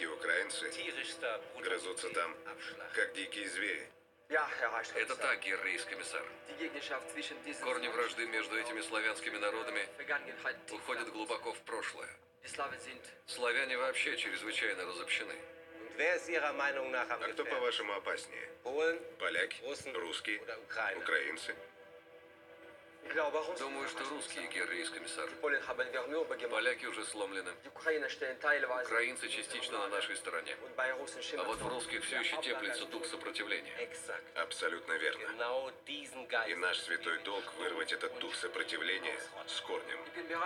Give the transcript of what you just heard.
И украинцы грызутся там, как дикие звери. Это так, герр рейхскомиссар. Корни вражды между этими славянскими народами уходят глубоко в прошлое. Славяне вообще чрезвычайно разобщены. А кто, по-вашему, опаснее? Поляки, русские, украинцы? Думаю, что русские, герр рейхскомиссар. Поляки уже сломлены. Украинцы частично на нашей стороне. А вот в русских все еще теплится дух сопротивления. Абсолютно верно. И наш святой долг вырвать этот дух сопротивления с корнем.